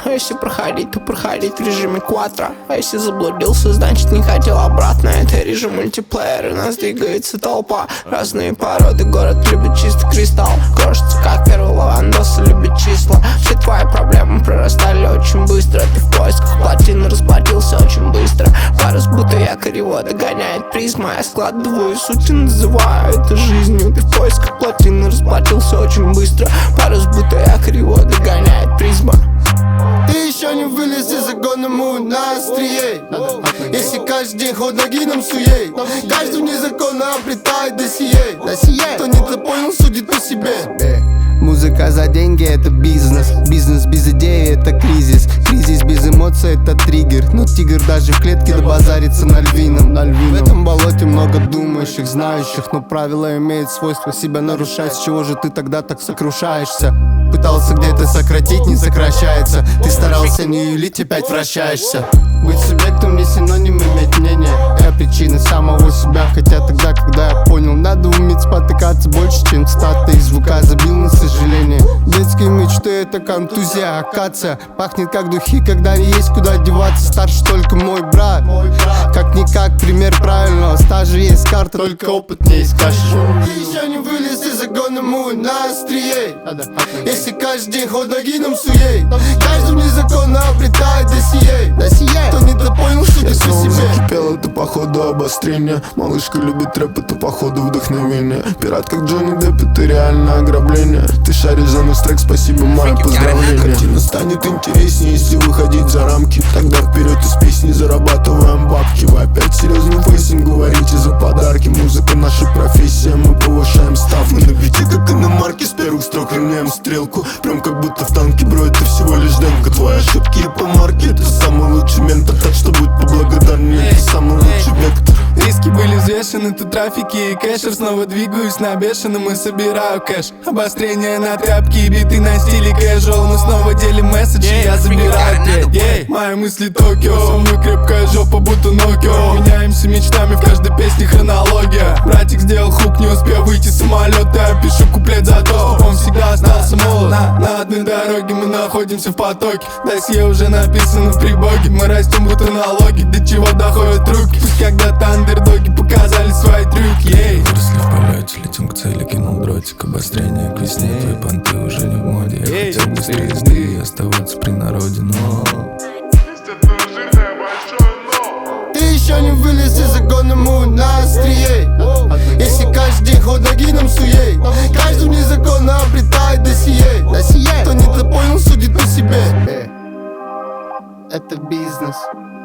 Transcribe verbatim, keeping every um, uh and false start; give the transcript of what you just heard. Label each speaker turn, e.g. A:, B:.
A: А если проходить, то проходить в режиме квадро. А если заблудился, значит не хотел обратно. Это режим мультиплеер, и нас двигается толпа. Разные породы, город любит чистый кристалл. Крошится, как первый лавандос, любит числа. Все твои проблемы прорастали очень быстро. Ты в поисках плотины расплатился очень быстро. Парус будто якорь его догоняет призма. Я складываю суть и называю это жизнью. Ты в поисках плотины расплатился очень быстро. Парус будто якорь его догоняет призма.
B: Ты еще не вылез из загона, мы на острие. Если каждый день ход ноги нам суей, каждый незаконно обретает досье. Кто не понял, судит по себе. Музыка за деньги — это бизнес. Бизнес без идеи — это кризис. Кризис без эмоций — это триггер. Но тигр даже в клетке добазарится на львином. на львином В этом болоте много думающих, знающих. Но правила имеют свойство себя нарушать. С чего же ты тогда так сокрушаешься? Пытался где-то сократить, не сокращается. Ты старался не юлить, опять вращаешься. Быть субъектом не синоним иметь мнение. Я причина самого себя. Хотя тогда, когда я понял, надо уметь спотыкаться больше, чем цитаты из звука. Забил на сожаление. Детские мечты — это контузия, акация. Пахнет как духи, когда не есть куда деваться. Старше только мой брат. Как-никак пример правильного стажа. Есть карта, только опыт не искашешь. Ты еще не вылез из загона, мы на острие. Если каждый день ход ноги нам суей, каждый незаконно обретает досье. Кто не допонял, судит по себе.
C: Закипело, это походу обострение. Малышка любит рэп, это походу вдохновение. Пират как Джонни Депп, это реально ограбление. Ты шаришь за наш трек, спасибо, мое поздравление. Картина станет интереснее, если выходить за рамки. Тогда вперед из песни зарабатываем бабки. Вы опять серьезным фейсом говорите за подарки. Музыка наша профессия, мы повышаем ставки. На бите как иномарки, с первых строк равняем стрелку. Прям как будто в танке, бро, это всего лишь демка. Твои ошибки и помарки — это самый лучший ментор. Так что будь поблагодарнее, это самый лучший вектор.
D: Риски были взвешены, тут трафики и кэшер. Снова двигаюсь на бешеном и собираю кэш. Обострение на тряпки, биты на стиле casual. Мы снова делим месседжи, yeah, я забираю трек. yeah. Мои мысли Токио, со мной крепкая жопа, будто Nokia. Меняемся мечтами, в каждой песне хронология. Братик сделал хук, не успел выйти с самолета. Я пишу куплет за то, чтобы он всегда остался молод. На, на одной дороге мы находимся в потоке. Досье уже написано в прибоге. Мы растем будто налоги, до чего доходят руки. Пусть когда-то андердоги показали свои трюки. yeah.
E: Выросли в полете, летим к цели, кинул дротик. Обострение к весне, yeah. Твои понты уже не в моде. Я yeah. хотел быстрее езды и оставаться при народе, но...
B: Ты еще не вылез из загона, мы на острие. Если каждый день ход ноги нам суей, каждый незаконно обретает досье. Кто не допонял, судит по себе. Это бизнес.